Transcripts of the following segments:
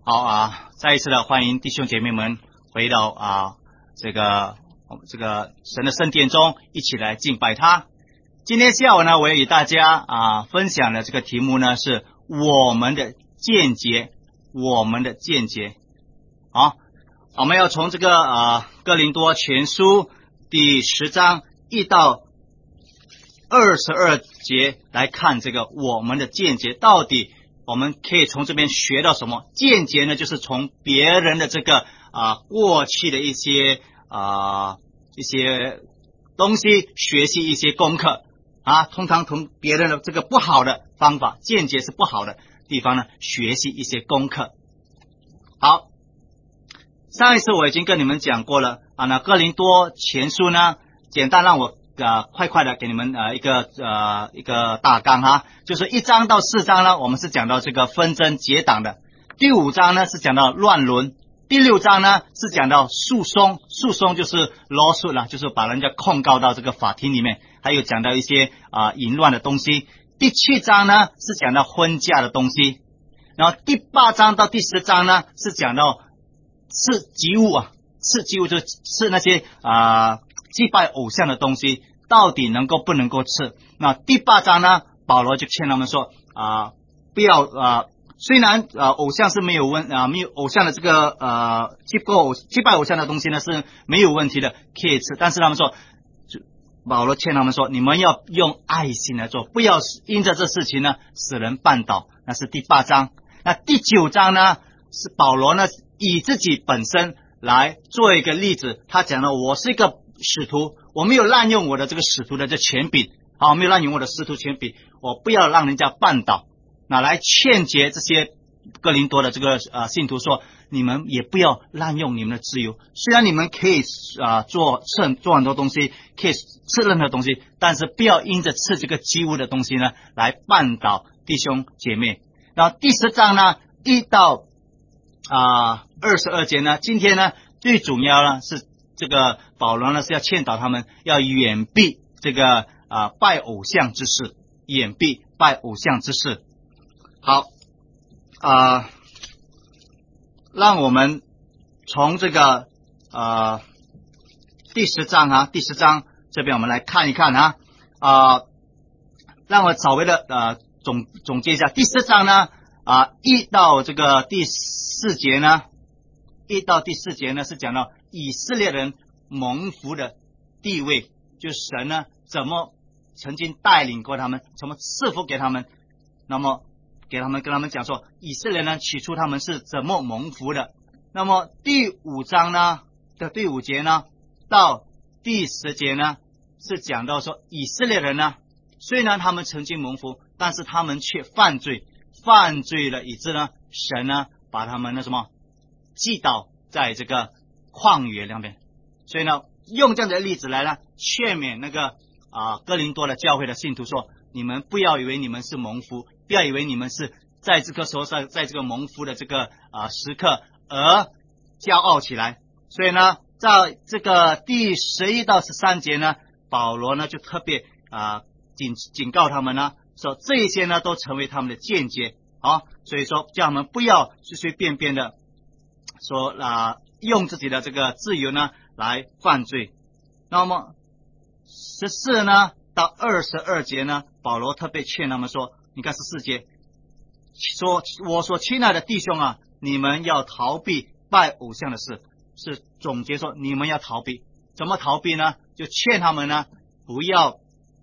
好再一次的欢迎弟兄姐妹们回到这个神的圣殿中，一起来敬拜他。今天下午呢，我要与大家分享的这个题目呢是我们的见解，我们的见解。好，我们要从这个哥林多前书第10章1到22节来看这个我们的见解，到底我们可以从这边学到什么？见解呢，就是从别人的这个过去的一些东西学习一些功课通常从别人的这个不好的方法，见解是不好的地方呢，学习一些功课。好，上一次我已经跟你们讲过了那哥林多前书呢，简单让我快的给你们一个大纲就是1章到4章呢，我们是讲到这个纷争结党的；第5章呢是讲到乱伦；第6章呢是讲到诉讼，诉讼就是 lawsuit 啦，就是把人家控告到这个法庭里面，还有讲到一些淫乱的东西；第7章呢是讲到婚嫁的东西，然后第8章到第10章呢是讲到吃祭物吃祭物就是那些祭拜偶像的东西到底能够不能够吃。那第8章呢，保罗就劝他们说不要虽然偶像是没有偶像的这个祭拜偶像的东西呢是没有问题的，可以吃，但是他们说，保罗劝他们说，你们要用爱心来做，不要因着这事情呢使人绊倒。那是第8章。那第9章呢是保罗呢以自己本身来做一个例子，他讲了，我是一个使徒，我没有滥用我的这个使徒的这权柄没有滥用我的使徒权柄，我不要让人家绊倒。那来劝诫这些哥林多的这个信徒说，你们也不要滥用你们的自由，虽然你们可以做很多东西，可以吃任何东西，但是不要因着吃这个祭物的东西呢来绊倒弟兄姐妹。然后第10章呢1到22节呢，今天呢最主要呢是这个保罗呢是要劝导他们要远避这个拜偶像之事，远避拜偶像之事。好让我们从这个第10章这边我们来看一看让我稍微的总结一下。第10章呢1到这个第4节呢，1到第4节呢是讲到以色列人蒙福的地位，就是神呢怎么曾经带领过他们，怎么赐福给他们，那么跟他们讲说以色列人起初他们是怎么蒙福的。那么第5章呢的第5节呢到第10节呢是讲到说以色列人呢虽然他们曾经蒙福，但是他们却犯罪了，以致呢神呢把他们寄到在这个旷野那边。所以呢用这样的例子来呢劝勉那个哥林多的教会的信徒说，你们不要以为你们是蒙福，不要以为你们是在这个时候在这个蒙福的这个时刻而骄傲起来。所以呢在这个第11到13节呢，保罗呢就特别警告他们呢说，这一些呢都成为他们的见解所以说叫他们不要随随便便的说用自己的这个自由呢来犯罪。那么14呢到22节呢，保罗特别劝他们说，你看14节说，我所亲爱的弟兄你们要逃避拜偶像的事，是总结说你们要逃避。怎么逃避呢？就劝他们呢不要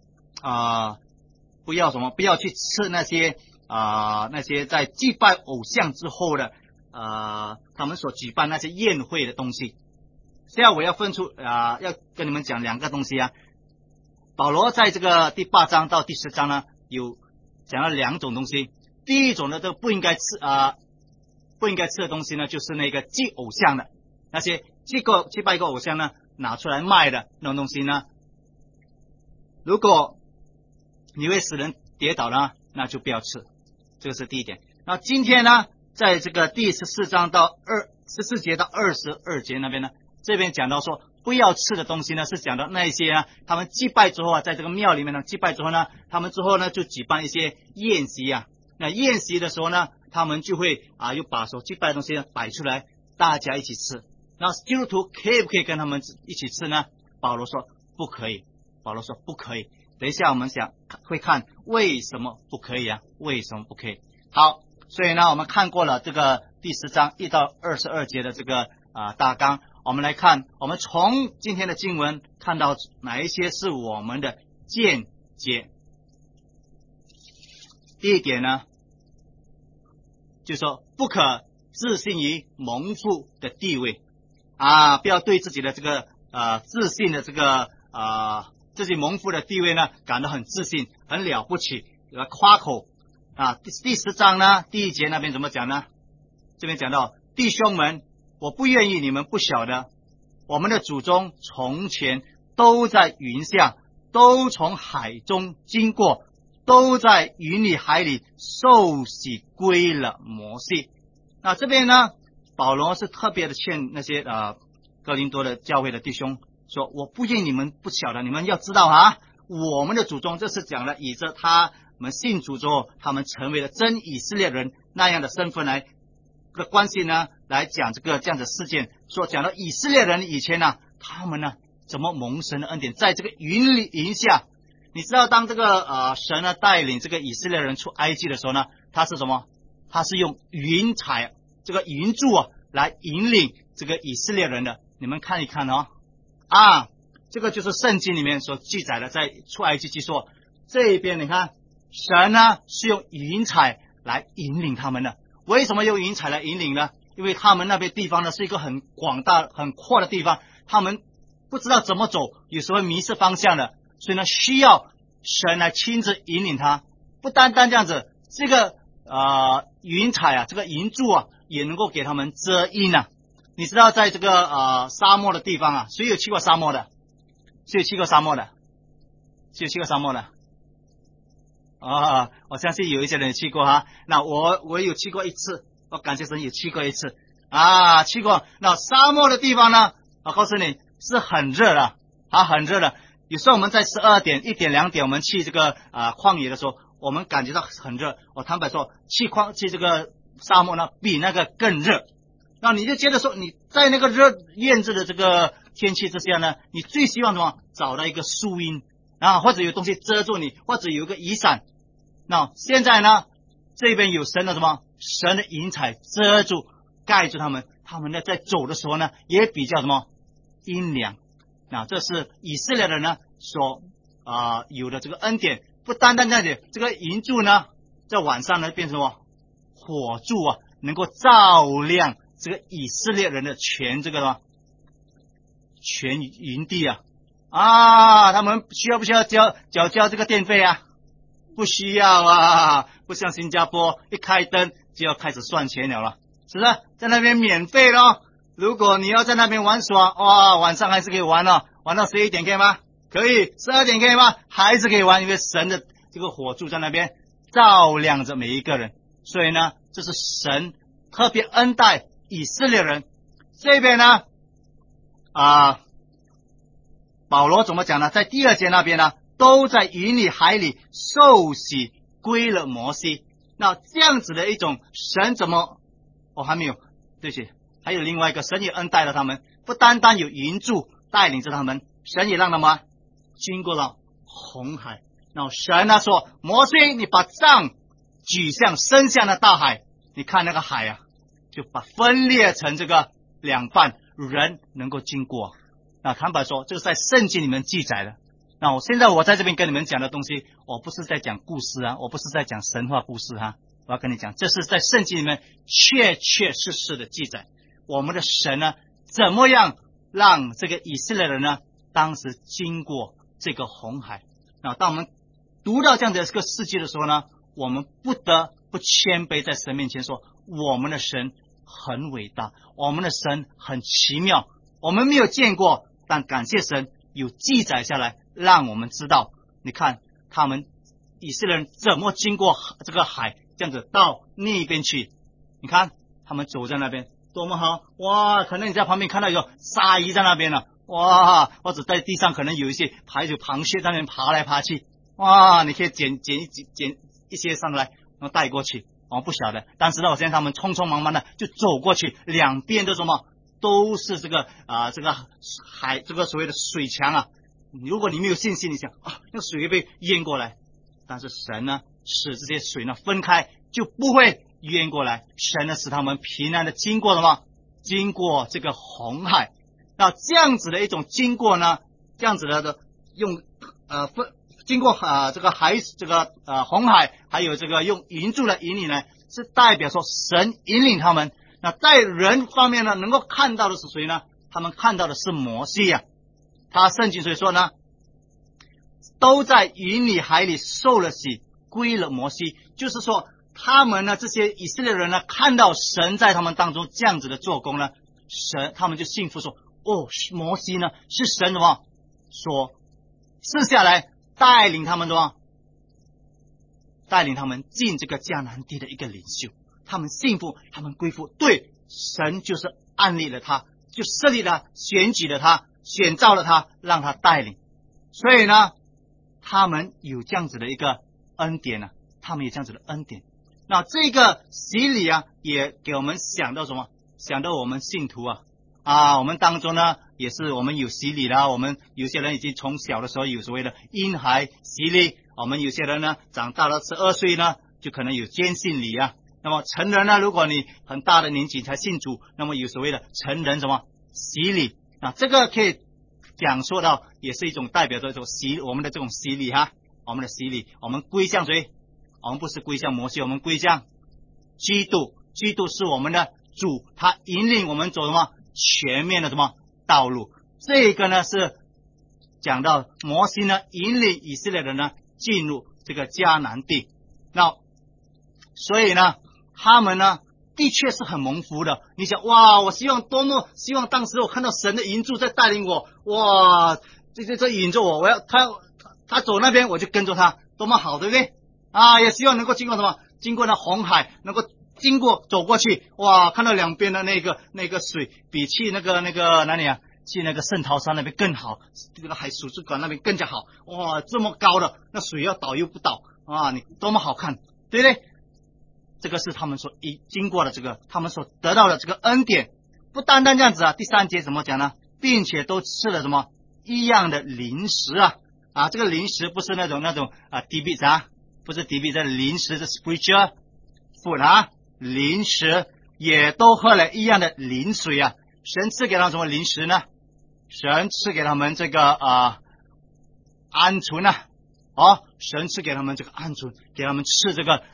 去吃那些在祭拜偶像之后的他们所举办那些宴会的东西。现在我要分出要跟你们讲2个东西保罗在这个第8章到第10章呢有讲了2种东西。第一种呢，这不应该吃的东西呢，就是那个祭偶像的，那些祭拜一个偶像呢拿出来卖的那种东西呢，如果你会使人跌倒呢，那就不要吃，这个是第一点。那今天呢在这个第14章到14节到22节那边呢，这边讲到说不要吃的东西呢，是讲到那些他们祭拜之后在这个庙里面呢祭拜之后呢，他们之后呢就举办一些宴席那宴席的时候呢他们就会又把所祭拜的东西呢摆出来，大家一起吃。那基督徒可以不可以跟他们一起吃呢？保罗说不可以。保罗说不可以。等一下我们会看为什么不可以啊？为什么不可以？好，所以呢，我们看过了这个第10章1到22节的这个大纲，我们来看，我们从今天的经文看到哪一些是我们的见解。第一点呢，就是说不可自信于蒙福的地位不要对自己的这个自信的这个自己蒙福的地位呢感到很自信，很了不起，夸口第10章呢第1节那边怎么讲呢？这边讲到，弟兄们，我不愿意你们不晓得，我们的祖宗从前都在云下，都从海中经过，都在云里海里受洗归了摩西。那这边呢，保罗是特别的劝那些哥林多的教会的弟兄说，我不愿意你们不晓得，你们要知道我们的祖宗，这是讲了以着他们信主之后，他们成为了真以色列人那样的身份来的关系呢，来讲这样的事件，说讲到以色列人以前呢，他们呢怎么蒙神的恩典，在这个云下。你知道当这个神呢带领这个以色列人出埃及的时候呢，他是什么？他是用云彩这个云柱来引领这个以色列人的。你们看一看这个就是圣经里面所记载的，在出埃及记说这一边，你看神呢是用云彩来引领他们的。为什么用云彩来引领呢？因为他们那边地方呢是一个很广大很阔的地方，他们不知道怎么走，有时候迷失方向的，所以呢需要神来亲自引领他。不单单这样子，这个云彩这个云柱也能够给他们遮阴你知道在这个沙漠的地方谁有去过沙漠的？谁有去过沙漠的？谁有去过沙漠的？我相信有一些人去过那我有去过一次，我感谢神也去过一次去过。那沙漠的地方呢，我告诉你是很热的很热的。有时候我们在12点、1点、2点我们去这个旷野的时候，我们感觉到很热。我坦白说，去这个沙漠呢比那个更热。那你就觉得说，你在那个炎热的这个天气之下呢，你最希望什么？找到一个树荫或者有东西遮住你，或者有一个雨伞。那现在呢，这边有神的什么？神的云彩遮住盖住他们，他们呢在走的时候呢也比较什么？阴凉。那这是以色列人呢所有的这个恩典。不单单这样子，这个云柱呢在晚上呢变成什么？火柱能够照亮这个以色列人的全云地他们需要不需要交这个电费不需要不像新加坡一开灯就要开始算钱了是不是？在那边免费咯。如果你要在那边玩耍晚上还是可以玩玩到11点可以吗？可以。12点可以吗？还是可以玩，因为神的这个火柱在那边照亮着每一个人。所以呢，这是神特别恩待以色列人。这边呢保罗怎么讲呢？在第2节那边呢，都在云里海里受洗归了摩西。那这样子的一种神怎么还没有，对不起，还有另外一个神也恩待了他们，不单单有云柱带领着他们，神也让他们经过了红海。那神呢说，摩西你把杖举向伸向那大海，你看那个海就把分裂成这个2半，人能够经过。那坦白说，这个在圣经里面记载的。那现在我在这边跟你们讲的东西，我不是在讲故事我不是在讲神话故事我要跟你讲，这是在圣经里面确实的记载。我们的神呢，怎么样让这个以色列人呢，当时经过这个红海。那当我们读到这样的一个事迹的时候呢，我们不得不谦卑在神面前说，我们的神很伟大，我们的神很奇妙，我们没有见过，但感谢神有记载下来，让我们知道。你看他们以色列人怎么经过这个海，这样子到那边去。你看他们走在那边多么好可能你在旁边看到有鲨鱼在那边了或者在地上可能有一些螃蟹在那边爬来爬去你可以捡一些上来然后带过去。 我们不晓得。但是呢，我现在他们匆匆忙忙的就走过去，两边都什么都是这个这个海，这个所谓的水墙啊。如果你没有信心，你想那个水会被淹过来，但是神呢使这些水呢分开，就不会淹过来。神呢使他们平安的经过了吗？经过这个红海。那这样子的一种经过呢，这样子的用经过这个海这个红海，还有这个用云柱的引领呢，是代表说神引领他们。那在人方面呢，能够看到的是谁呢？他们看到的是摩西呀。他圣经所以说呢，都在云里海里受了洗，归了摩西。就是说他们呢，这些以色列人呢，看到神在他们当中这样子的做工呢，他们就信服说，摩西呢是神什么所赐下来带领他们的吗？带领他们进这个迦南地的一个领袖。他们信服，他们归服，对，神就是安立了他，就设立了，选举了他，选召了他，让他带领。所以呢，他们有这样子的一个恩典呢，他们有这样子的恩典。那这个洗礼啊，也给我们想到什么？想到我们信徒我们当中呢，也是我们有洗礼啦。我们有些人已经从小的时候有所谓的婴孩洗礼，我们有些人呢长大了12岁呢，就可能有坚信礼啊。那么成人呢，如果你很大的年纪才信主，那么有所谓的成人什么洗礼这个可以讲说到，也是一种代表着我们的这种洗礼我们的洗礼，我们归向谁？我们不是归向摩西，我们归向基督。基督是我们的主，他引领我们走什么全面的什么道路。这个呢是讲到摩西呢引领以色列人呢进入这个迦南地。那所以呢，他们呢的确是很蒙福的。你想我多么希望当时我看到神的引柱在带领我，这引着我，他走那边我就跟着他，多么好，对不对？也希望能够经过什么？经过那红海，能够走过去，看到两边的那个水，比去那个哪里去那个圣淘沙那边更好，这个海水馆那边更加好。这么高的那水要倒又不倒你多么好看，对不对？这个是他们所经过的他们所得到的这个恩典。不单单这样子第3节怎么讲呢？并且都吃了什么一样的零食这个零食不是那种DB不是 DB 这零食是 spiritual food 零食，也都喝了一样的灵水神赐给他们什么零食呢？神赐给他们这个鹌鹑神赐给他们这个鹌鹑，给他们吃这个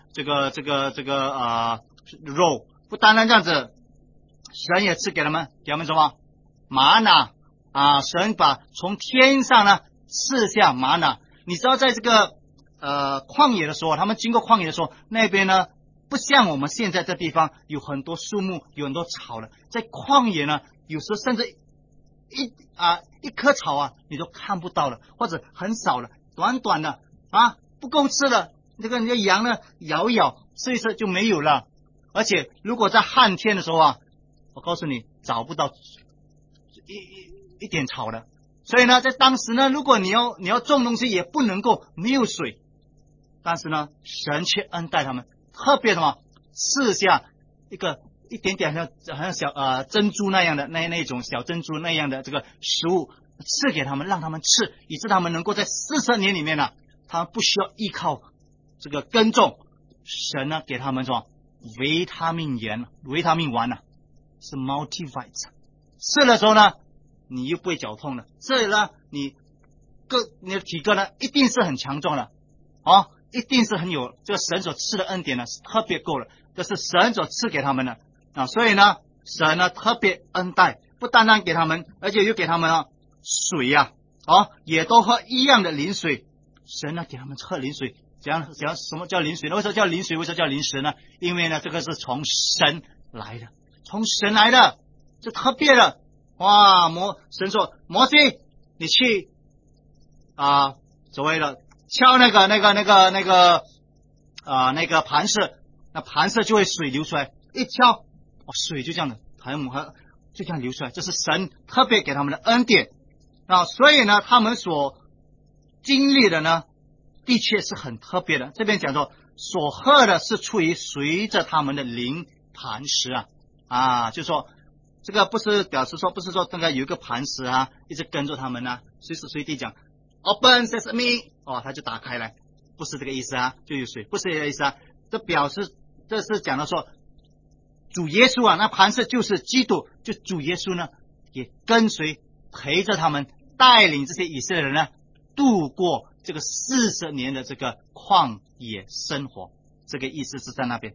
肉。不单单这样子，神也赐给他们什么玛瑙神把从天上呢赐下玛瑙。你知道在这个旷野的时候，他们经过旷野的时候，那边呢不像我们现在这地方有很多树木，有很多草了。在旷野呢，有时候甚至一棵草你都看不到了，或者很少了，短短的不够吃了。那个羊呢咬一咬吃一吃就没有了。而且如果在旱天的时候我告诉你找不到一点草的。所以呢，在当时呢，如果你要种东西也不能够没有水。但是呢，神却恩待他们，特别什么赐下一点点好像小珍珠那样的那种小珍珠那样的这个食物赐给他们，让他们吃，以致他们能够在40年里面他们不需要依靠这个耕种。神呢给他们什么维他命丸是 multivit， 吃的时候呢你又不会绞痛了，这里呢你的体格呢一定是很强壮的一定是很有这个神所赐的恩典呢是特别够了，这是神所赐给他们的所以呢神呢特别恩待，不单单给他们，而且又给他们水也都喝一样的灵水。神呢给他们喝灵水。讲什么叫灵水呢？为什么叫灵水？为什么叫灵食呢？因为呢这个是从神来的，这特别的神说摩西你去所谓的敲那个磐石，那磐石就会水流出来，一敲水就这样的就这样流出来。这是神特别给他们的恩典所以呢他们所经历的呢的确是很特别的。这边讲说所喝的是出于随着他们的灵磐石就说这个不是表示说，不是说那个有一个磐石一直跟着他们随时随地讲 Open Sesame 他就打开来，不是这个意思就有水，不是这个意思这表示这是讲到说主耶稣那磐石就是基督，就主耶稣呢也跟随陪着他们，带领这些以色列人呢度过这个40年的这个旷野生活，这个意思是在那边。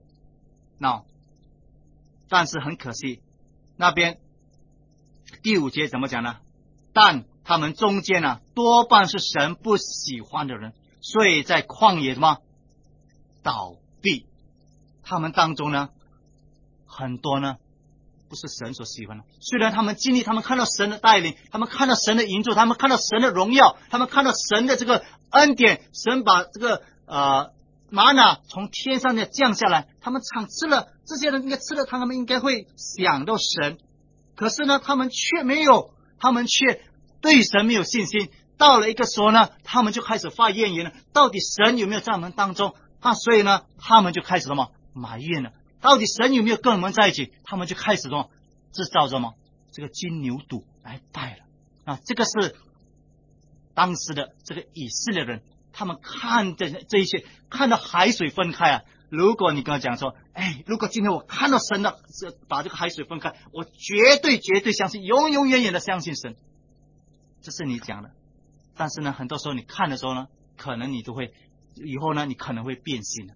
但是很可惜，那边第5节怎么讲呢？但他们中间多半是神不喜欢的人，所以在旷野什么倒闭。他们当中呢很多呢不是神所喜欢的，虽然他们经历，他们看到神的带领，他们看到神的引导，他们看到神的荣耀，他们看到神的这个恩典，神把这个玛纳从天上的降下来，他们常吃了，这些人应该吃了，他们应该会想到神，可是呢他们却没有，他们却对神没有信心。到了一个时候呢，他们就开始发怨言了，到底神有没有在我们当中所以呢他们就开始什么埋怨了，到底神有没有跟我们在一起，他们就开始制造什么这个金牛犊来拜了这个是当时的这个以色列人，他们看的这一些，看到海水分开如果你跟我讲说如果今天我看到神的把这个海水分开，我绝对相信，永永远远的相信神，这是你讲的。但是呢很多时候你看的时候呢，可能你都会以后呢你可能会变心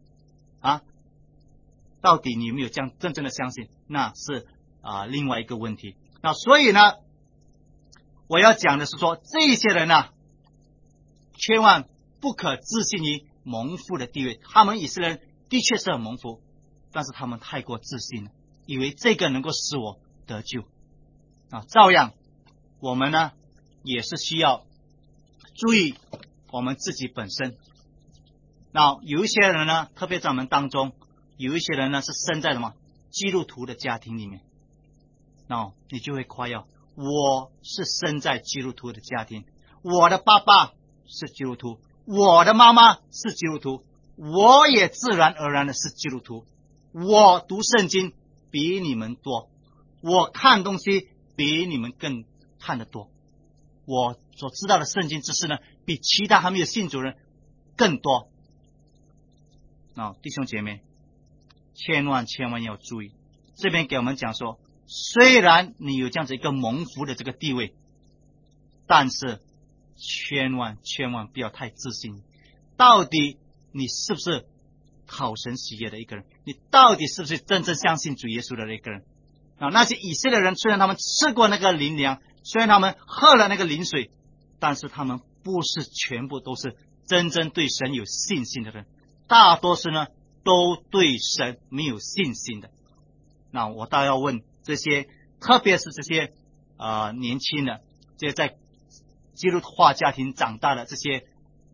到底你有没有这样真正的相信，那是另外一个问题。那所以呢我要讲的是说，这些人千万不可自信于蒙福的地位。他们以色列人的确是很蒙福，但是他们太过自信了，以为这个能够使我得救照样我们呢也是需要注意我们自己本身。那有一些人呢，特别在我们当中有一些人呢是生在什么基督徒的家庭里面，你就会夸耀，我是生在基督徒的家庭，我的爸爸是基督徒，我的妈妈是基督徒，我也自然而然的是基督徒，我读圣经比你们多，我看东西比你们更看得多，我所知道的圣经知识呢比其他还没有信主人更多弟兄姐妹，千万要注意，这边给我们讲说，虽然你有这样子一个蒙福的这个地位，但是千万不要太自信，到底你是不是讨神喜悦的一个人，你到底是不是真正相信主耶稣的一个人那些以色列人虽然他们吃过那个灵粮，虽然他们喝了那个灵水，但是他们不是全部都是真正对神有信心的人，大多数呢都对神没有信心的。那我倒要问这些，特别是这些年轻的，这些在基督化家庭长大的这些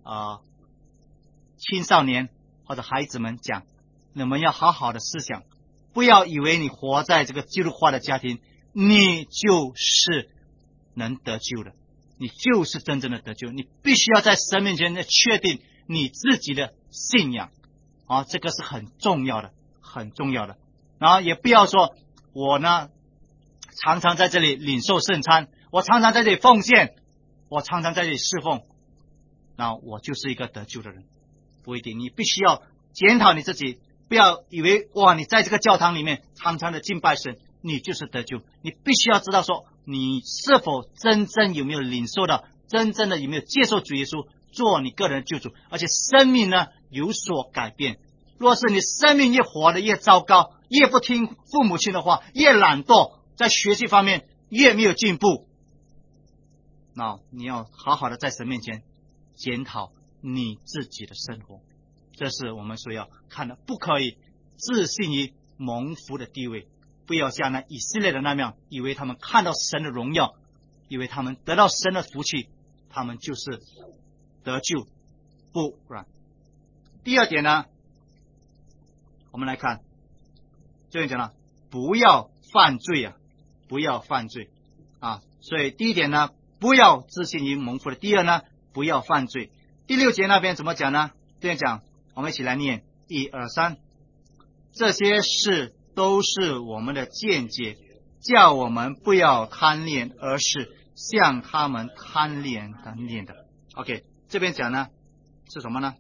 青少年或者孩子们讲，你们要好好的思想，不要以为你活在这个基督化的家庭，你就是能得救的，你就是真正的得救，你必须要在神面前确定你自己的信仰这个是很重要的，很重要的。然后也不要说我呢常常在这里领受圣餐，我常常在这里奉献，我常常在这里侍奉，那我就是一个得救的人，不一定。你必须要检讨你自己，不要以为你在这个教堂里面常常的敬拜神，你就是得救。你必须要知道说，你是否真正有没有领受到，真正的有没有接受主耶稣做你个人的救主，而且生命呢有所改变。若是你生命越活得越糟糕，越不听父母亲的话，越懒惰，在学习方面越没有进步，那你要好好的在神面前检讨你自己的生活，这是我们所要看的。不可以自信于蒙福的地位，不要像那以色列的那样，以为他们看到神的荣耀，以为他们得到神的福气，他们就是得救，不然。第二点呢，我们来看这边讲了，不要犯罪不要犯罪所以第一点呢，不要自信于蒙福的。第二呢，不要犯罪。第6节那边怎么讲呢？这样讲，我们一起来念， 1、2、3，这些事都是我们的见解，叫我们不要贪恋，而是像他们贪恋的。OK， 这边讲呢是什么呢？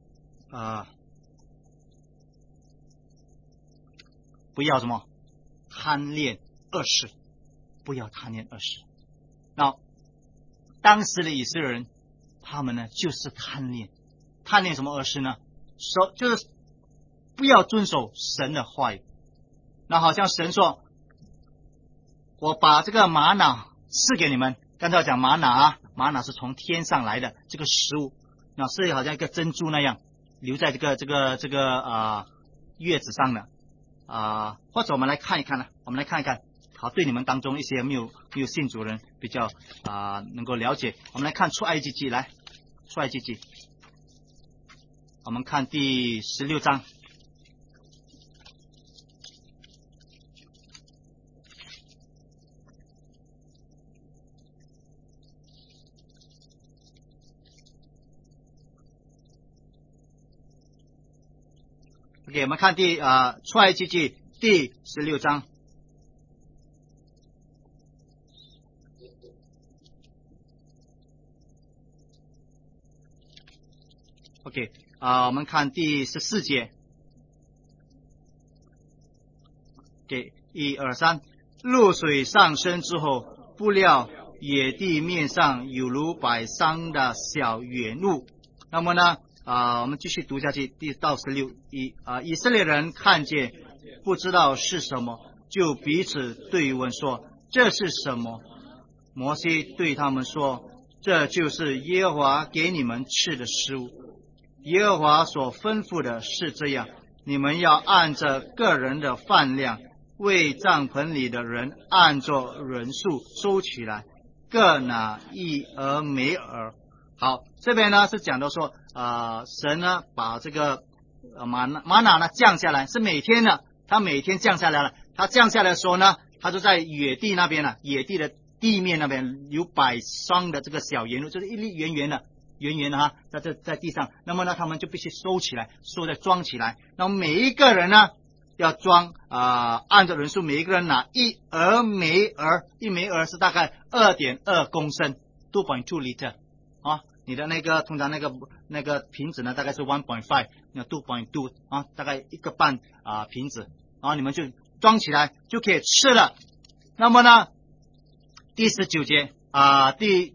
不要什么贪恋恶事，不要贪恋恶事。那当时的以色列人，他们呢就是贪恋什么恶事呢？就是不要遵守神的话语。那好像神说，我把这个玛瑙赐给你们，刚才讲玛瑙啊，玛瑙是从天上来的这个食物，那是好像一个珍珠那样留在这个月子上的或者我们来看一看呢，好，对你们当中一些没有信主人比较能够了解。我们来看出埃及记，出埃及记，我们看第16章。OK， 我们看出埃及记第16章。OK， 我们看第14节。OK， 1、2、3，露水上升之后，不料野地面上有如百桑的小圆物。那么呢？我们继续读下去，到16。以色列人看见不知道是什么，就彼此对问说：“这是什么？”摩西对他们说：“这就是耶和华给你们吃的食物。耶和华所吩咐的是这样：你们要按着个人的饭量，为帐篷里的人按着人数收起来，各拿1俄梅尔。”好，这边呢是讲到说，神呢把这个玛瑙呢降下来，是每天呢，他每天降下来了。他降下来的时候呢，他就在野地那边野地的地面那边有百双的这个小圆物，就是一粒圆圆的在地上。那么呢，他们就必须收起来，装起来。那么每一个人呢要装按照人数，每一个人拿1俄梅尔，1梅尔是大概2.2公升 ，2.2 liter。你的通常那个瓶子呢，大概是 1.5， 那 2.2 大概1个半瓶子，然后你们就装起来就可以吃了。那么呢，第19节第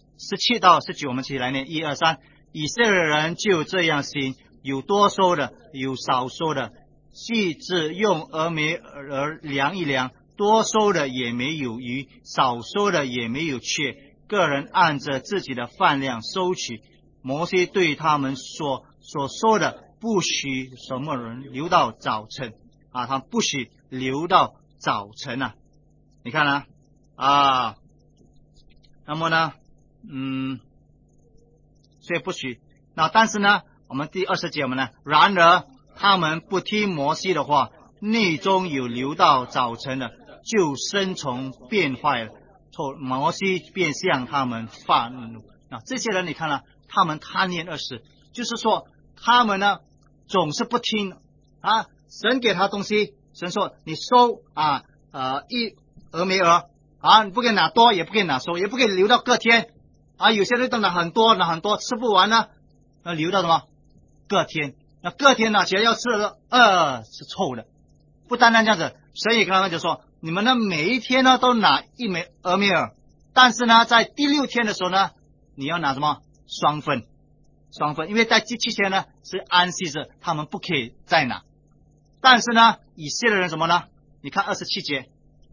17到19，我们起来念1、2、3。以色列人就这样行，有多收的，有少收的，细致用俄梅尔量一量，多收的也没有余，少收的也没有缺。个人按着自己的饭量收取。摩西对他们说：“所说的不许什么人留到早晨他不许留到早晨你看那么呢，所以不许。那但是呢，我们第20节我们呢，然而他们不听摩西的话，内中有留到早晨的，就生虫变坏了。摩西便向他们发怒。这些人你看了，他们贪恋恶事，就是说他们呢总是不听神给他东西，神说你收1俄梅尔你不可以拿多，也不可以拿收，也不可以留到隔天有些人都拿很多吃不完呢，那留到什么隔天？那隔天呢，其实要吃的是臭的。不单单这样子，神也跟他们就说，你们呢每一天呢都拿1俄梅尔，但是呢在第6天的时候呢，你要拿什么双份，因为在第7天呢是安息日，他们不可以再拿。但是呢以色列人什么呢？你看27节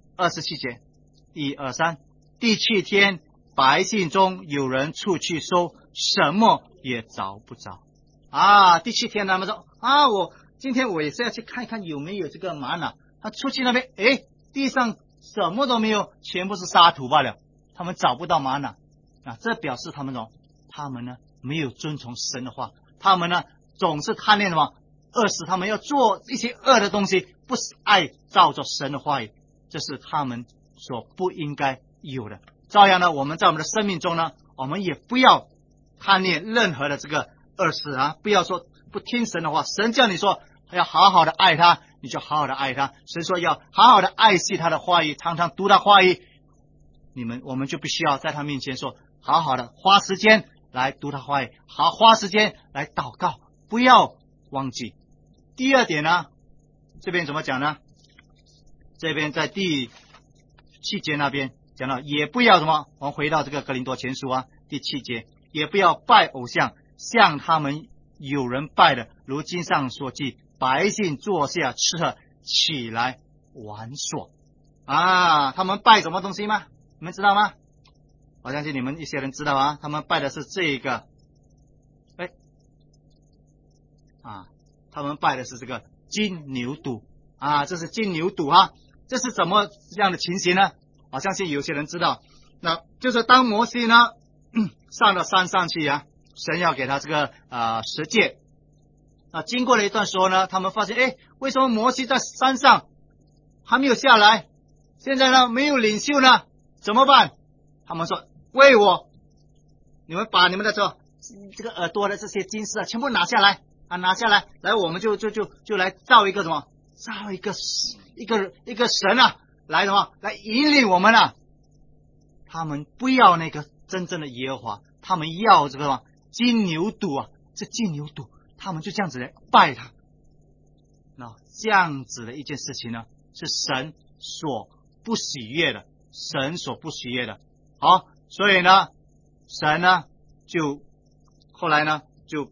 1、2、3，第7天百姓中有人出去收，什么也找不着第7天他们说今天我也是要去看一看有没有这个玛瑙。他出去那边地上什么都没有，全部是沙土罢了，他们找不到玛瑙这表示他们呢没有遵从神的话，他们呢总是贪恋什么恶事，他们要做一些恶的东西，不是爱照着神的话语，这是他们所不应该有的。照样呢，我们在我们的生命中呢，我们也不要贪恋任何的这个恶事不要说不听神的话，神叫你说要好好的爱他，你就好好的爱他。神说要好好的爱惜他的话语，常常读他话语。我们就必须要在他面前说，好好的花时间来读他话语，好花时间来祷告，不要忘记。第二点呢，这边怎么讲呢？这边在第7节那边讲到，也不要什么，我们回到这个哥林多前书啊，第7节，也不要拜偶像，像他们有人拜的，如经上所记，百姓坐下吃喝，起来玩耍啊。他们拜什么东西吗？你们知道吗？我相信你们一些人知道啊，他们拜的是这个，他们拜的是这个金牛犊啊，这是金牛犊啊。这是怎么样的情形呢？我相信有些人知道，那就是当摩西呢上到山上去啊，神要给他这个十诫啊。经过了一段时候呢，他们发现，为什么摩西在山上还没有下来？现在呢没有领袖呢，怎么办？他们说，为我，你们把你们的这个耳朵的这些金饰啊，全部拿下来啊，拿下来，来我们就来造一个什么？造一个神啊，来什么？来引领我们啊。他们不要那个真正的耶和华，他们要这个什么金牛犊啊，这金牛犊，他们就这样子来拜他。那这样子的一件事情呢，是神所不喜悦的，神所不喜悦的。好，所以呢，神呢就后来呢就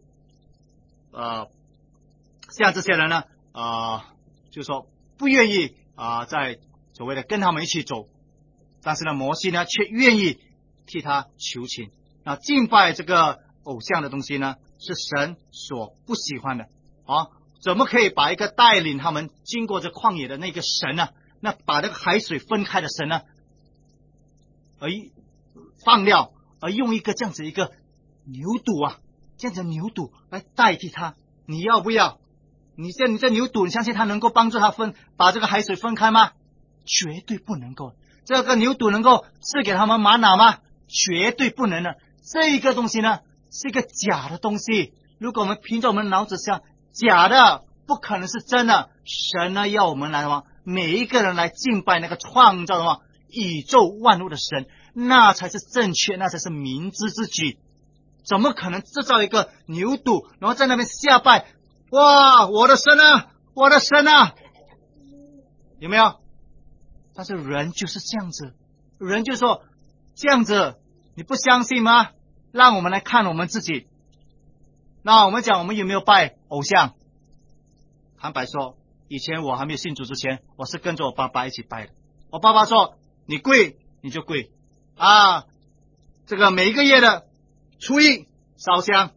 像这些人呢就说不愿意在所谓的跟他们一起走，但是呢摩西呢却愿意替他求情。那敬拜这个偶像的东西呢，是神所不喜欢的怎么可以把一个带领他们经过这旷野的那个神呢，那把那个海水分开的神呢，而放掉，而用一个这样子一个牛犊啊，这样子牛犊来代替他，你要不要？你这牛犊，你相信他能够帮助他把这个海水分开吗？绝对不能够。这个牛犊能够赐给他们玛拿吗？绝对不能的。这个东西呢，是一个假的东西。如果我们凭着我们脑子想，假的不可能是真的。神呢要我们来什么？每一个人来敬拜那个创造什么宇宙万物的神，那才是正确，那才是明智之举。怎么可能制造一个牛犊，然后在那边下拜？哇，我的神啊，我的神啊，有没有？但是人就是这样子，人就说这样子，你不相信吗？让我们来看我们自己。那我们讲，我们有没有拜偶像？坦白说，以前我还没有信主之前，我是跟着我爸爸一起拜的。我爸爸说，你跪你就跪这个每一个月的初一烧香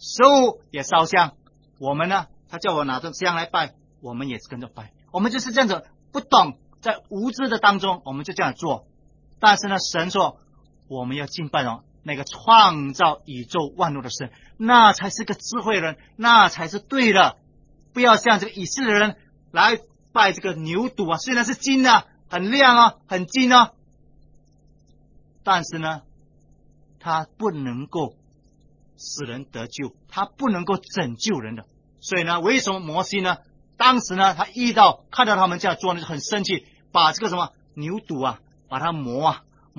，15也烧香。我们呢，他叫我拿着香来拜，我们也是跟着拜。我们就是这样子，不懂，在无知的当中，我们就这样做。但是呢，神说我们要敬拜那个创造宇宙万物的神，那才是个智慧人，那才是对的。不要像这个以色列人来拜这个牛犊啊，虽然是金啊，很亮啊，很金啊，但是呢，他不能够使人得救，他不能够拯救人的。所以呢，为什么摩西呢当时呢他看到他们这样做呢，就很生气，把这个什么牛犊啊，把它磨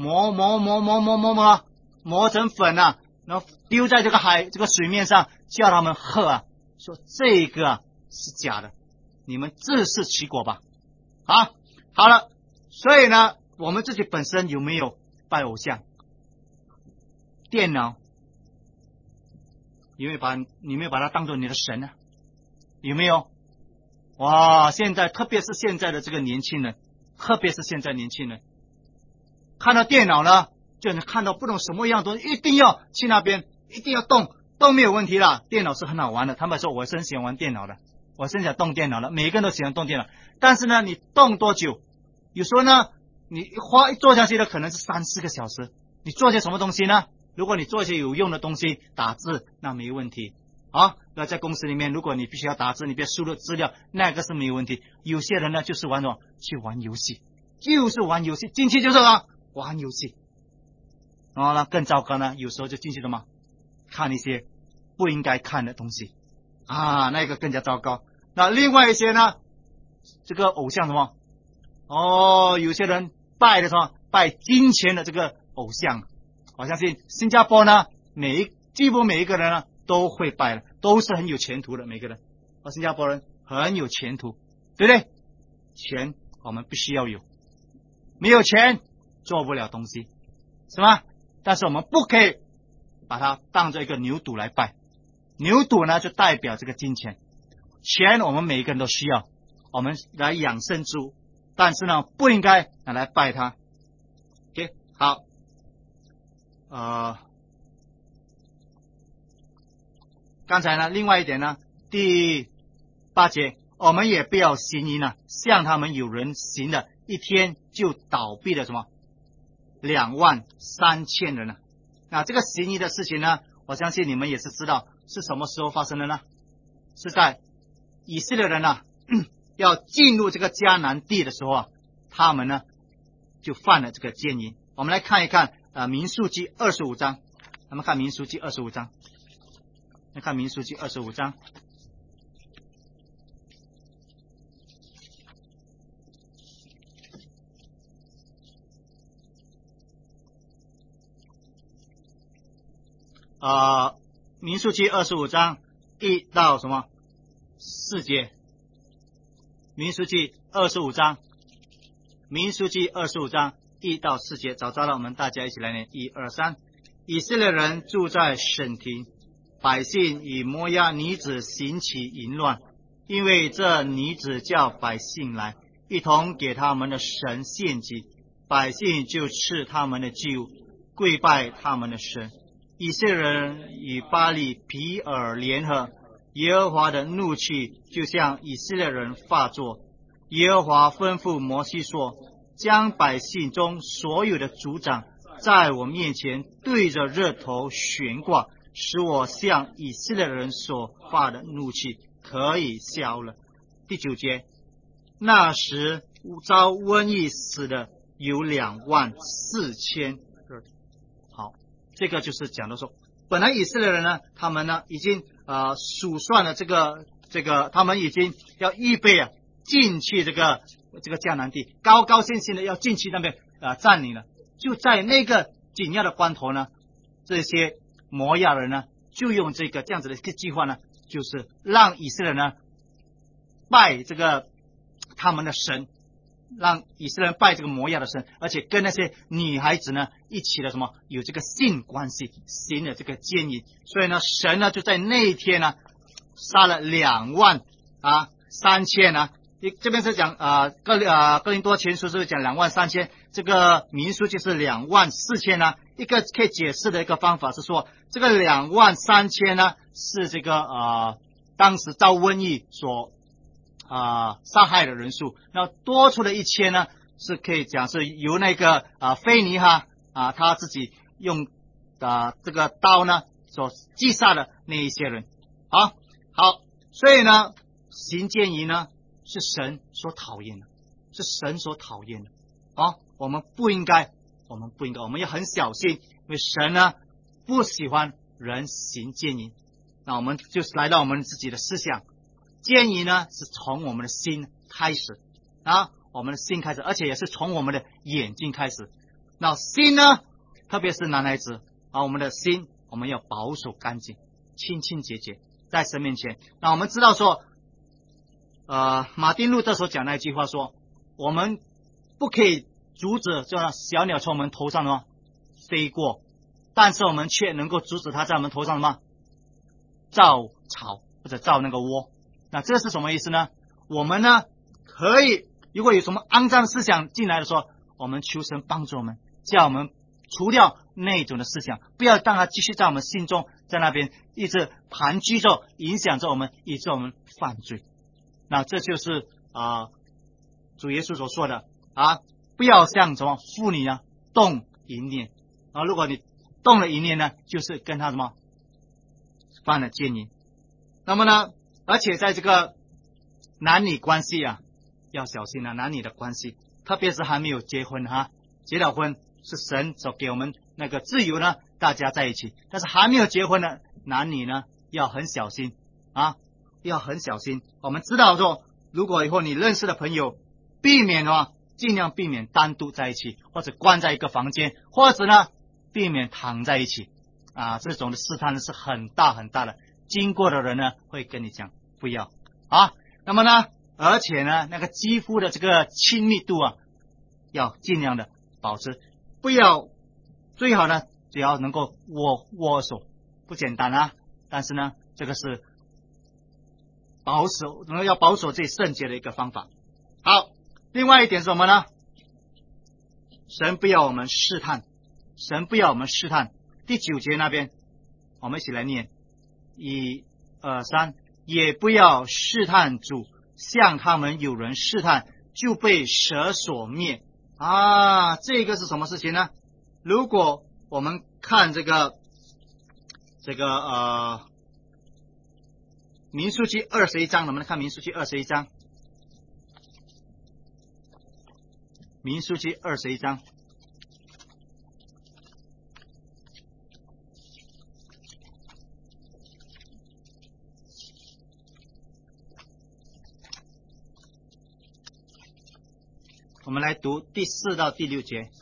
成粉啊，然后丢在这个水面上，叫他们喝啊，说这个是假的，你们自食其果吧。好了，所以呢，我们自己本身有没有拜偶像？电脑你没有把它当做你的神呢？有没有？哇，特别是现在的这个年轻人，看到电脑呢，就能看到不懂什么样的东西，一定要去那边，一定要动没有问题啦。电脑是很好玩的，坦白说，我是很喜欢玩电脑的，我是很喜欢动电脑的，每一个人都喜欢动电脑。但是呢，你动多久？有时候呢，你坐下去的可能是3-4个小时。你做些什么东西呢？如果你做一些有用的东西，打字，那没问题。那在公司里面，如果你必须要打字，你别输入资料，那个是没有问题。有些人呢，就是玩游戏，进去就是玩游戏。然后呢，更糟糕呢，有时候就进去看一些不应该看的东西， 啊，那个更加糟糕。那另外一些呢，这个偶像什么？有些人拜的什么？拜金钱的这个偶像。我相信新加坡呢，几乎每一个人呢都会拜的，都是很有前途的每个人。新加坡人很有前途，对不对？钱我们必须要有，没有钱做不了东西，是吗？但是我们不可以把它当作一个牛犊来拜。牛犊呢就代表这个金钱，钱我们每一个人都需要，我们来养生之物，但是呢不应该拿来拜它。OK， 好，刚才呢另外一点呢，第8节，我们也不要行淫呢，像他们有人行的，一天就倒闭了什么23000人呢。那这个行淫的事情呢，我相信你们也是知道是什么时候发生的呢？是在以色列人呢要进入这个迦南地的时候啊，他们呢就犯了这个奸淫。我们来看一看民数记25章，我们看民数记25章，来看民数记25章。民数记25章1到什么4节，民数记25章1到4节，找到了，我们大家一起来念，1、2、3。以色列人住在省亭，百姓以摩押女子行起淫乱，因为这女子叫百姓来，一同给他们的神献祭，百姓就吃他们的祭物，跪拜他们的神。以色列人与巴力毗尔联合，耶和华的怒气就向以色列人发作。耶和华吩咐摩西说，将百姓中所有的族长在我面前对着日头悬挂，使我向以色列人所发的怒气可以消了。第9节，那时遭瘟疫死的有24000人。好，这个就是讲的说，本来以色列人呢，他们呢已经数算了这个，他们已经要预备进去这个迦南地，高高兴兴的要进去那边占领了。就在那个紧要的关头呢，这些摩押人呢就用这样子的一个计划呢，就是让以色列人呢拜这个他们的神，让以色列人拜这个摩押的神，而且跟那些女孩子呢一起的什么有这个性关系，行了这个奸淫。所以呢，神呢就在那一天呢杀了23000呢。这边是讲哥林多前书是讲23000，这个民数就是24000呢。一个可以解释的一个方法是说，这个23000呢是这个当时遭瘟疫所杀害的人数，那多出的1000呢是可以讲是由那个菲尼哈他自己用这个刀呢所击杀的那一些人。好，所以呢行奸淫呢是神所讨厌的，是神所讨厌的。我们不应该，我们要很小心，因为神呢不喜欢人行奸淫。那我们就是来到我们自己的思想，奸淫呢是从我们的心开始我们的心开始，而且也是从我们的眼睛开始。那心呢，特别是男孩子我们的心我们要保守干净，清清洁洁，在神面前。那我们知道说马丁路德所讲那一句话说，我们不可以阻止这小鸟从我们头上的飞过，但是我们却能够阻止它在我们头上造巢或者造那个窝。那这是什么意思呢？我们呢可以，如果有什么肮脏思想进来的时候，我们求神帮助我们，叫我们除掉那种的思想，不要让它继续在我们心中，在那边一直盘踞着，影响着我们，以致我们犯罪。那这就是主耶稣所说的不要像什么妇女动淫念如果你动了淫念呢，就是跟他犯了奸淫。那么呢，而且在这个男女关系要小心男女的关系，特别是还没有结婚结了婚是神所给我们那个自由呢，大家在一起，但是还没有结婚的男女呢要很小心要很小心。我们知道说，如果以后你认识的朋友，避免尽量避免单独在一起，或者关在一个房间，或者呢避免躺在一起啊，这种的试探是很大很大的。经过的人呢会跟你讲不要啊。那么呢，而且呢那个肌肤的这个亲密度啊，要尽量的保持，不要，最好呢只要能够握手，不简单啊。但是呢，这个是要保守最圣洁的一个方法。好，另外一点是什么呢？神不要我们试探，神不要我们试探。第9节那边，我们一起来念，1、2、3，也不要试探主，像他们有人试探，就被蛇所灭啊。这个是什么事情呢？如果我们看这个民数记21章，我们来看民数记21章。民数记21章，我们来读第4到第6节。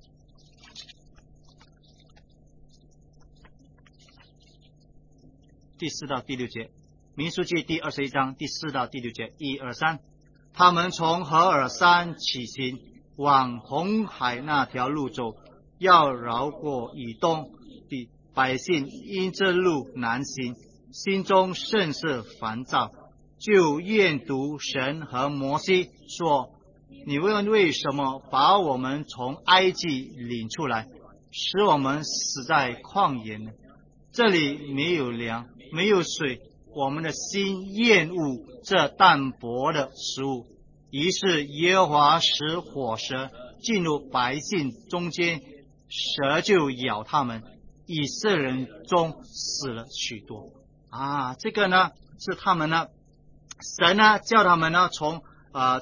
第4到第6节，民数记第21章第4到第6节，1、2、3。他们从何尔山起行，往红海那条路走，要绕过以东的百姓，因这路难行，心中甚是烦躁，就怨毒神和摩西说：你问为什么把我们从埃及领出来，使我们死在旷野呢？这里没有粮，没有水，我们的心厌恶这淡薄的食物。于是耶和华使火蛇进入百姓中间，蛇就咬他们，以色列人中死了许多啊。这个呢是他们呢，神呢叫他们呢从他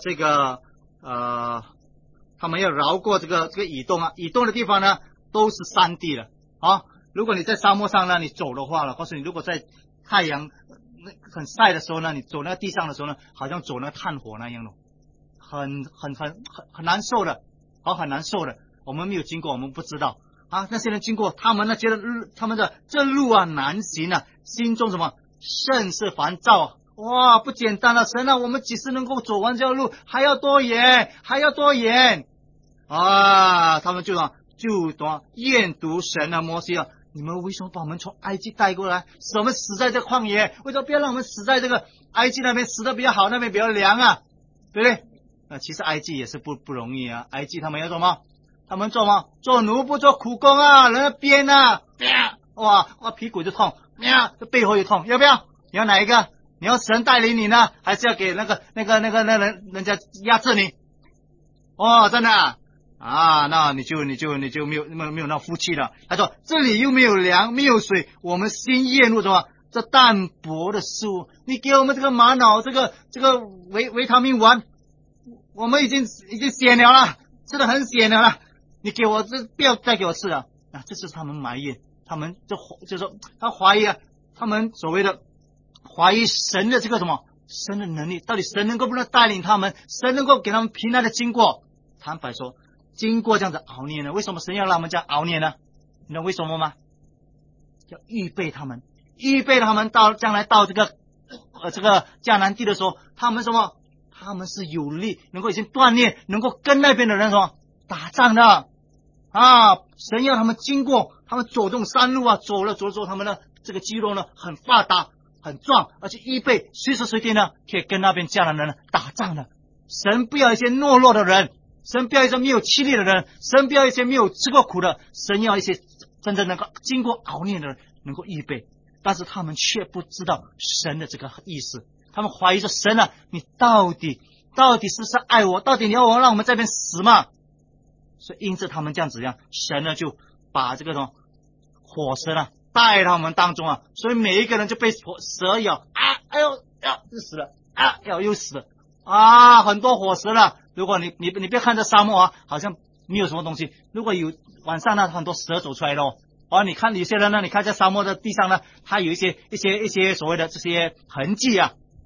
们要绕过这个以东啊，以东的地方呢都是山地了啊。如果你在沙漠上呢，你走的话了，告诉你，如果在太阳很晒的时候呢，你走那个地上的时候呢，好像走那个炭火那样的，很难受的，很难受的。我们没有经过，我们不知道啊。那些人经过，他们呢觉得他们的这路啊难行啊，心中什么甚是烦躁啊。哇，不简单了，神啊，我们几时能够走完这条路？还要多远？还要多远啊？他们就厌毒神啊，摩西啊，你们为什么把我们从埃及带过来，使我们死在这旷野？为什么不要让我们死在这个埃及那边，死的比较好，那边比较凉啊，对不对？其实埃及也是不容易啊。埃及他们要做什么？他们做什么？做奴不做苦工啊，人家鞭啊，哇，屁股就痛，这背后也痛，要不要？你要哪一个？你要神带领你呢，还是要给那个人家压制你？哦，真的啊，那你就没有那福气了。他说这里又没有粮，没有水，我们心厌恶什么？这淡薄的食物，你给我们这个玛瑙，这个维他命丸，我们已经咸了，吃的很咸了，你给我这不要再给我吃了啊！这是他们埋怨，他们就说他怀疑啊，他们所谓的怀疑神的这个什么神的能力，到底神能够不能带领他们，神能够给他们平安的经过。坦白说，经过这样的熬炼呢，为什么神要让我们这样熬炼呢？你知道为什么吗？要预备他们到将来到这个迦南地的时候，他们什么？他们是有力，能够已经锻炼，能够跟那边的人什么打仗的啊！神要他们经过，他们走这种山路啊，走了之后，他们的这个肌肉呢很发达、很壮，而且预备随时随地呢可以跟那边迦南人打仗的。神不要一些懦弱的人，神不要一些没有气力的人，神不要一些没有吃过苦的，神要一些真正能够经过熬炼的人，能够预备。但是他们却不知道神的这个意思，他们怀疑说神啊，你到底是不是爱我？到底你要让我们这边死吗？所以因此他们这样子神呢就把这个火蛇呢带到我们当中啊，所以每一个人就被蛇咬啊，哎呦又死了啊，又死了啊，很多火蛇了。如果你别看这沙漠啊，好像没有什么东西，如果有晚上呢，很多蛇走出来了你看有些人呢，你看在沙漠的地上呢，它有一些所谓的这些痕迹啊，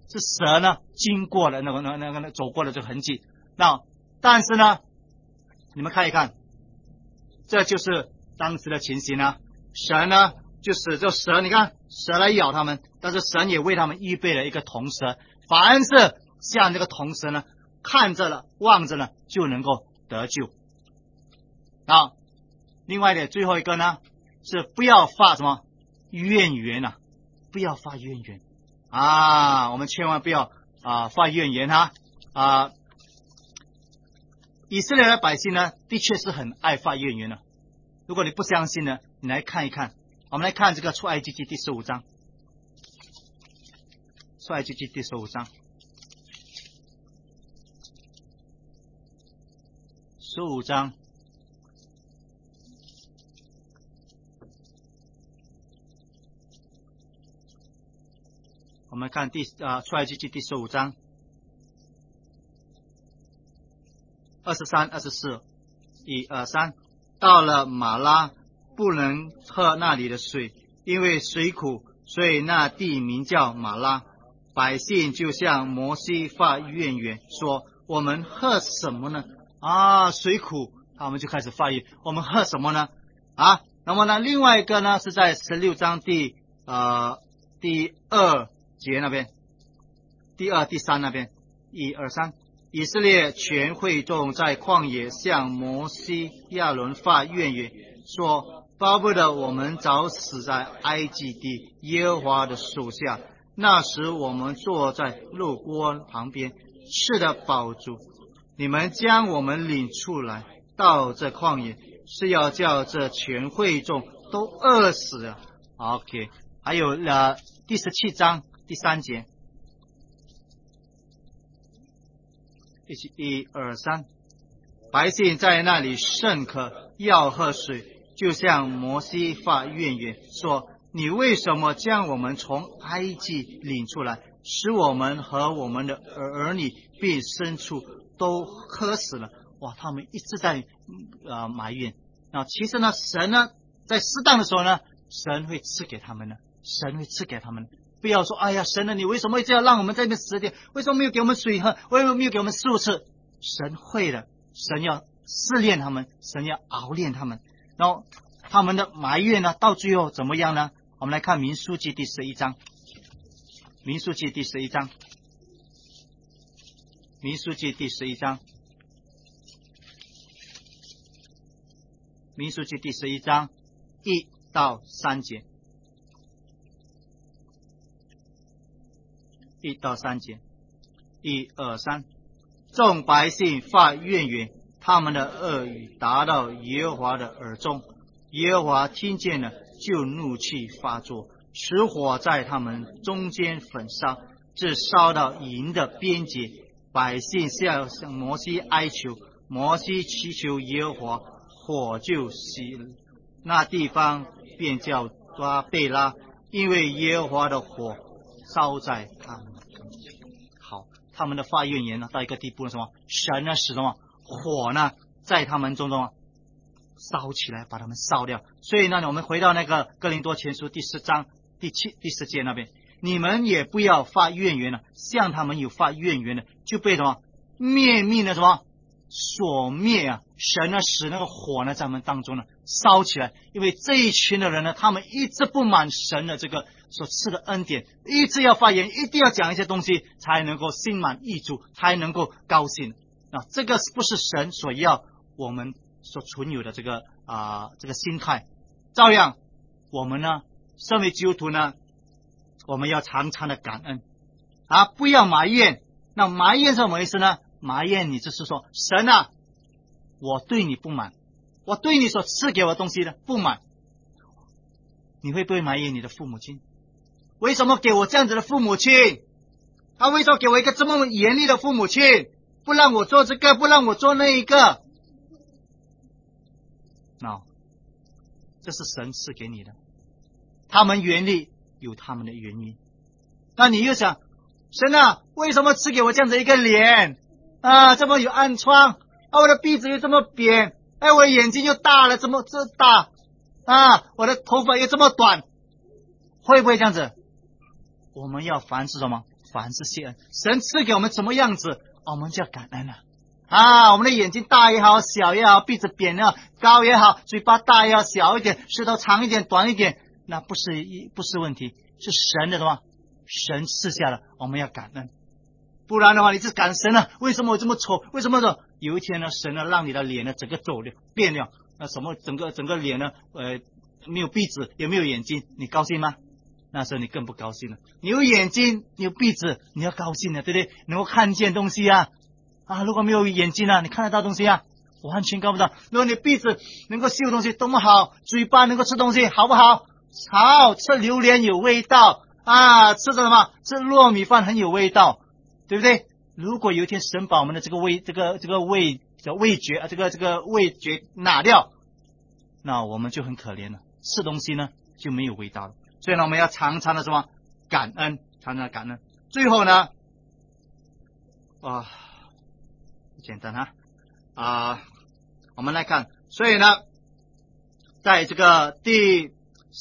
是蛇呢经过了那个走过的这个痕迹。那但是呢，你们看一看，这就是当时的情形呢。神呢就使这蛇，你看蛇来咬他们，但是神也为他们预备了一个铜蛇，凡是像这个铜蛇呢看着了望着了就能够得救。啊，另外的最后一个呢是不要发什么怨言啊，不要发怨言啊，我们千万不要发怨言以色列的百姓呢的确是很爱发怨言的。如果你不相信呢，你来看一看，我们来看这个出埃及记第15章，出埃及记第15章，15章我们看出埃及记第15章23、24，1、2、3。到了马拉，不能喝那里的水，因为水苦，所以那地名叫马拉。百姓就向摩西发怨言，说：我们喝什么呢？水苦，他们就开始发怨，我们喝什么呢？那么呢，另外一个呢是在16章第2节那边，第2、第3那边，1、2、3。以色列全会众在旷野向摩西、亚伦发怨言，说：巴不得我们早死在埃及地耶和华的手下，那时我们坐在肉锅旁边，吃得饱足。你们将我们领出来到这旷野，是要叫这全会众都饿死了。OK， 还有第17章第3节。1、2、3，百姓在那里甚渴，要喝水，就向摩西发怨言，说：你为什么将我们从埃及领出来，使我们和我们的儿女并牲畜都渴死了？哇，他们一直在埋怨。其实呢，神呢在适当的时候呢，神会赐给他们的，神会赐给他们的。不要说哎呀，神呢，你为什么这样让我们在这边死点？为什么没有给我们水喝？为什么没有给我们食物吃？神会的，神要试炼他们，神要熬炼他们。然后他们的埋怨呢，到最后怎么样呢？我们来看民数记第11章，民数记第11章，民数记第11章，民数记第11章1到3节。1到3节，1、2、3。众百姓发怨言，他们的恶语达到耶和华的耳中，耶和华听见了，就怒气发作，使火在他们中间焚烧，至烧到营的边界。百姓向摩西哀求，摩西祈求耶和华，火就熄了，那地方便叫抓贝拉，因为耶和华的火烧在他们的中间。好，他们的发怨言呢，到一个地步呢，什么？神呢使什么火呢，在他们中烧起来，把他们烧掉。所以呢，我们回到那个哥林多前书第4章第10节那边，你们也不要发怨言了，像他们有发怨言的，就被什么灭命的什么所灭啊！神呢使那个火呢在我们当中呢烧起来，因为这一群的人呢，他们一直不满神的这个所赐的恩典，一直要发言，一定要讲一些东西，才能够心满意足，才能够高兴。这个不是神所要我们所存有的这个心态。照样我们呢，身为基督徒呢，我们要常常的感恩不要埋怨。那埋怨是什么意思呢？埋怨你就是说，神啊，我对你不满，我对你所赐给我的东西的不满。你会不会埋怨你的父母亲？为什么给我这样子的父母亲？他为什么给我一个这么严厉的父母亲？不让我做这个，不让我做那一个。这是神赐给你的，他们严厉有他们的原因。那你又想，神啊，为什么赐给我这样子一个脸这么有暗疮我的鼻子又这么扁我的眼睛又大了这大我的头发又这么短，会不会这样子？我们要凡事什么？ 凡事谢恩。神赐给我们什么样子，我们就要感恩啊！我们的眼睛大也好，小也好，鼻子扁也好，高也好，嘴巴大也好，小一点，舌头长一点，短一点，那不是问题，是神的什么？神赐下的，我们要感恩。不然的话，你是感神啊？为什么我这么丑？为什么呢？有一天呢，神呢让你的脸呢整个走了变了，那什么整个脸呢没有鼻子也没有眼睛，你高兴吗？那时候你更不高兴了。你有眼睛，你有鼻子，你要高兴的，对不对？能够看见东西啊！如果没有眼睛啊，你看得到东西啊？完全看不到。如果你鼻子能够嗅东西多么好，嘴巴能够吃东西好不好？好，吃榴莲有味道吃什么？吃糯米饭很有味道，对不对？如果有一天神把我们的这个味觉拿掉，那我们就很可怜了，吃东西呢就没有味道了。所以呢，我们要常常的什么？感恩，常常感恩。最后呢，简单我们来看，所以呢，在这个第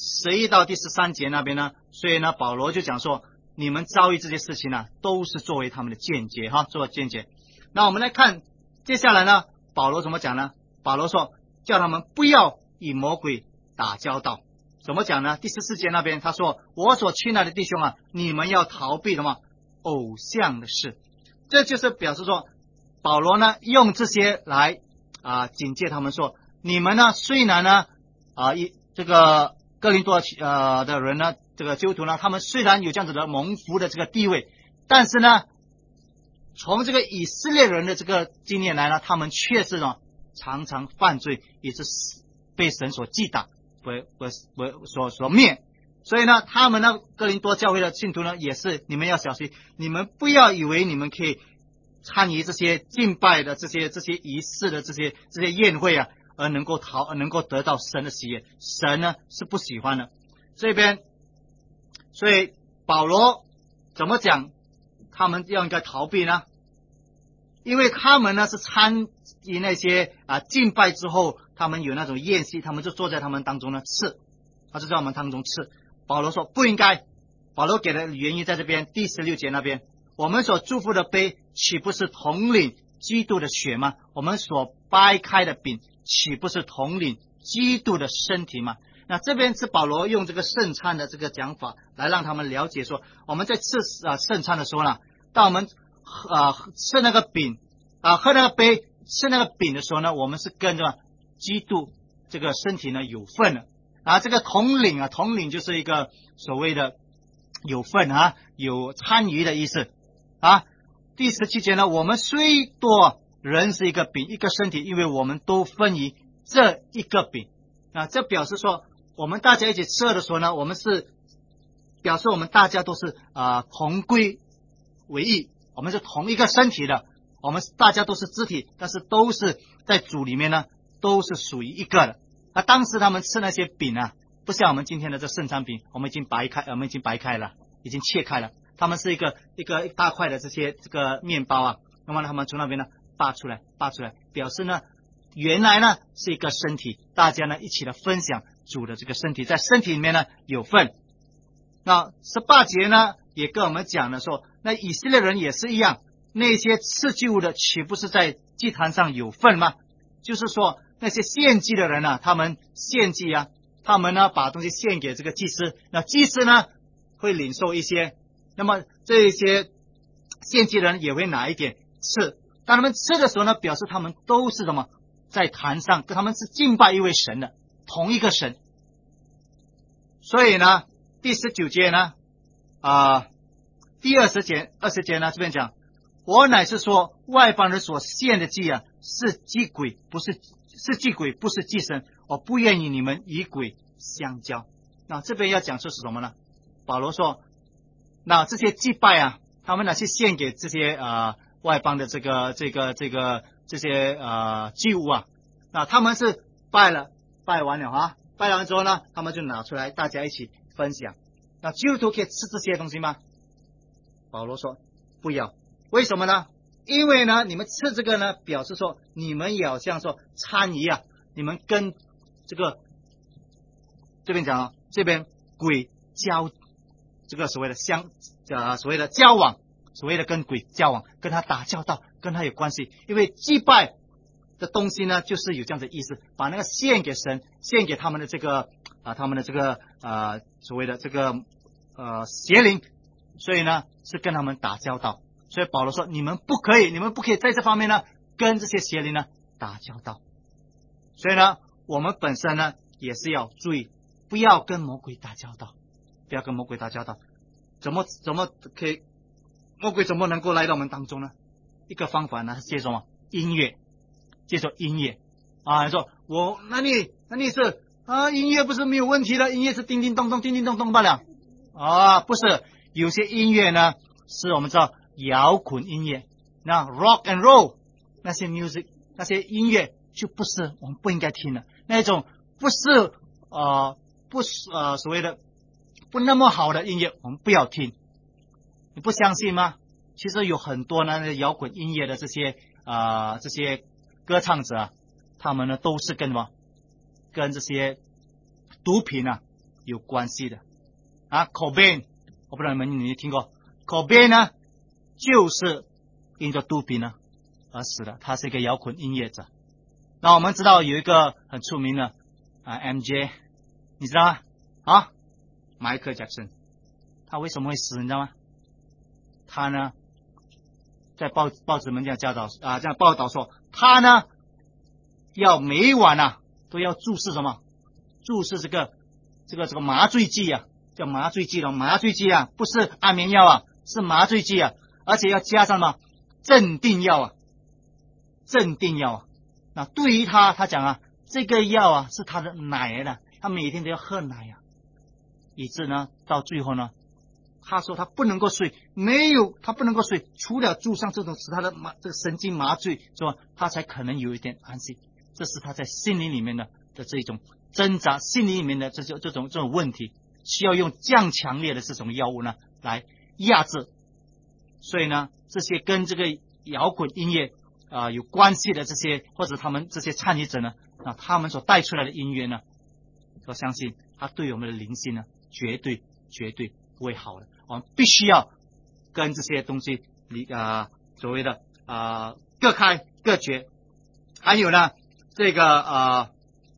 11到第13节那边呢，所以呢，保罗就讲说，你们遭遇这些事情呢，都是作为他们的见解作为见解。那我们来看接下来呢，保罗怎么讲呢？保罗说，叫他们不要与魔鬼打交道。怎么讲呢？第14节那边他说，我所亲爱的弟兄你们要逃避什么？偶像的事。这就是表示说，保罗呢用这些来警戒他们说，你们呢虽然呢这个哥林多的人呢，这个基督徒呢，他们虽然有这样子的蒙福的这个地位，但是呢，从这个以色列人的这个经验来呢，他们确实呢常常犯罪，也是被神所击打，所灭。所以呢，他们呢哥林多教会的信徒呢，也是你们要小心，你们不要以为你们可以参与这些敬拜的这些仪式的这些宴会而能够得到神的喜悦，神呢是不喜欢的。这边，所以保罗怎么讲？他们应该逃避呢？因为他们呢是参与那些敬拜之后，他们有那种宴席，他们就坐在他们当中呢吃，就在我们当中吃。保罗说不应该。保罗给的原因在这边第16节那边，我们所祝福的杯岂不是统领基督的血吗？我们所掰开的饼岂不是统领基督的身体吗？那这边是保罗用这个圣餐的这个讲法来让他们了解说，我们在吃圣餐的时候呢，当我们吃那个饼喝那个杯吃那个饼的时候呢，我们是跟着基督这个身体呢有份的这个统领就是一个所谓的有份有参与的意思第17节呢，我们虽多人是一个饼一个身体，因为我们都分于这一个饼这表示说，我们大家一起吃的时候呢，我们是表示我们大家都是同归为一，我们是同一个身体的，我们大家都是肢体，但是都是在主里面呢，都是属于一个的。当时他们吃那些饼不像我们今天的这圣餐饼，我们已经掰开了，已经切开了。他们是一大块的这个面包那么他们从那边呢扒出来，表示呢原来呢是一个身体，大家呢一起来分享主的这个身体，在身体里面呢有份。那18节呢也跟我们讲了说，那以色列人也是一样，那些吃祭物的岂不是在祭坛上有份吗？就是说那些献祭的人他们献祭他们呢把东西献给这个祭司，那祭司呢会领受一些，那么这些献祭的人也会拿一点吃。当他们吃的时候呢，表示他们都是什么，在坛上跟他们是敬拜一位神的，同一个神。所以呢第19节呢第20节呢这边讲，我乃是说外邦人所献的祭是祭鬼，不是祭神，我不愿意你们与鬼相交。那这边要讲述是什么呢？保罗说，那这些祭拜他们去献给这些外邦的这些祭物那他们是拜完了拜完之后呢，他们就拿出来大家一起分享。那基督徒可以吃这些东西吗？保罗说不要。为什么呢？因为呢你们吃这个呢，表示说你们也好像说参与你们跟这个这边讲这边鬼这个所谓的所谓的交往，所谓的跟鬼交往，跟他打交道，跟他有关系。因为祭拜的东西呢，就是有这样的意思，把那个献给神，献给他们的这个所谓的这个邪灵，所以呢是跟他们打交道。所以保罗说，你们不可以在这方面呢跟这些邪灵呢打交道。所以呢，我们本身呢也是要注意，不要跟魔鬼打交道，不要跟魔鬼打交道。怎么可以？魔鬼怎么能够来到我们当中呢？一个方法呢是借助音乐，借助音乐啊。你说那你是音乐不是没有问题的，音乐是叮叮咚咚罢了啊，不是。有些音乐呢是我们知道摇滚音乐，那 rock and roll 那些 music 那些音乐就不是我们不应该听的那种，不是所谓的不那么好的音乐，我们不要听。你不相信吗？其实有很多呢摇滚音乐的这些歌唱者他们呢都是跟这些毒品有关系的Cobain， 我不知道你们听过 Cobain 呢，就是因着毒品而死的，他是一个摇滚音乐者。那我们知道有一个很出名的MJ， 你知道吗迈克尔·杰克逊，他为什么会死你知道吗？他呢在报纸们这样报道说，他呢要每晚都要注射注射这个麻醉剂叫麻醉剂不是安眠药是麻醉剂而且要加上镇定药那对于他讲这个药是他的奶的，他每天都要喝奶以致呢到最后呢，他说他不能够睡，他不能够睡，除了注上这种使他的这个神经麻醉，是吧？他才可能有一点安息。这是他在心灵里面的这种挣扎，心灵里面的这种问题，需要用降强烈的这种药物呢来压制。所以呢，这些跟这个摇滚音乐有关系的这些，或者他们这些参与者呢，他们所带出来的音乐呢，我相信他对我们的灵性呢，绝对不会好的。我们必须要跟这些东西所谓的各开各绝。还有呢这个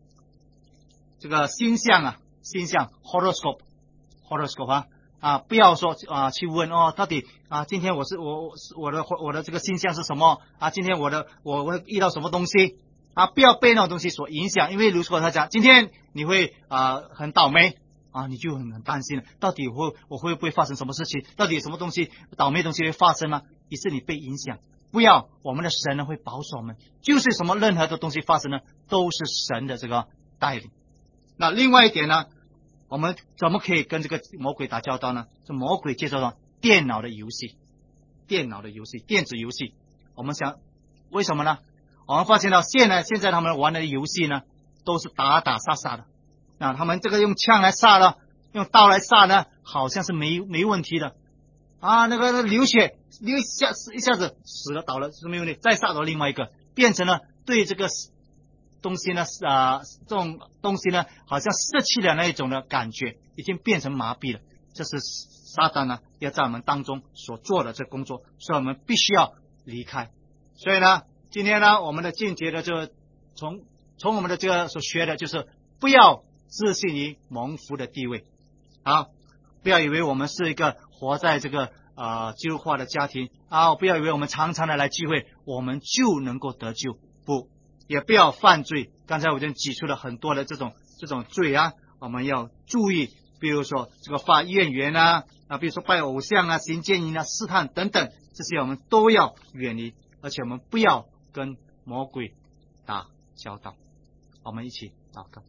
星象 horoscope 不要说去问到底今天我的这个星象是什么今天我会遇到什么东西不要被那种东西所影响。因为如果他讲今天你会很倒霉你就很担心了，到底我会不会发生什么事情？到底有什么东西倒霉东西会发生吗？于是你被影响。不要，我们的神呢会保守我们，就是任何的东西发生呢，都是神的这个带领。那另外一点呢，我们怎么可以跟这个魔鬼打交道呢？这魔鬼介绍电脑的游戏，电子游戏。我们想为什么呢？我们发现到现在他们玩的游戏呢，都是打杀的。那他们这个用枪来杀呢，用刀来杀呢，好像是没问题的那个流血一下子死了倒了是没问题，再杀到另外一个，变成了对这个东西呢这种东西呢好像失去了那一种的感觉，已经变成麻痹了。这是撒旦呢要在我们当中所做的这工作，所以我们必须要离开。所以呢今天呢我们的进阶的就从我们的这个所学的就是不要自信于蒙福的地位不要以为我们是一个活在这个基督化的家庭不要以为我们常常的来聚会我们就能够得救，不，也不要犯罪。刚才我已经举出了很多的这种罪我们要注意，比如说这个发怨言比如说拜偶像行奸淫试探等等，这些我们都要远离，而且我们不要跟魔鬼打交道。我们一起祷告。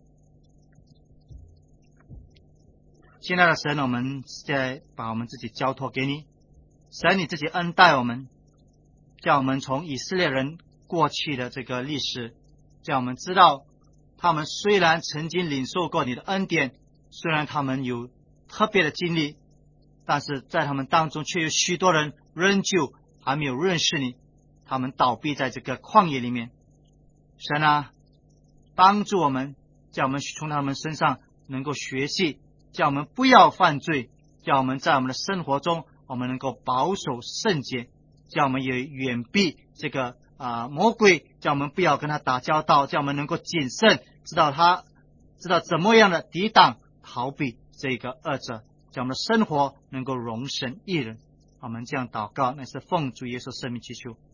亲爱的神，我们现在把我们自己交托给你，神你自己恩待我们，叫我们从以色列人过去的这个历史，叫我们知道他们虽然曾经领受过你的恩典，虽然他们有特别的经历，但是在他们当中却有许多人仍旧还没有认识你，他们倒闭在这个旷野里面。神帮助我们，叫我们从他们身上能够学习，叫我们不要犯罪， 叫我们在我们的生活中，我们能够保守圣洁，叫我们也远避这个魔鬼，叫我们不要跟他打交道，叫我们能够谨慎，知道怎么样的抵挡逃避这个恶者，叫我们的生活能够容神一人。我们这样祷告，乃是奉主耶稣圣名祈求，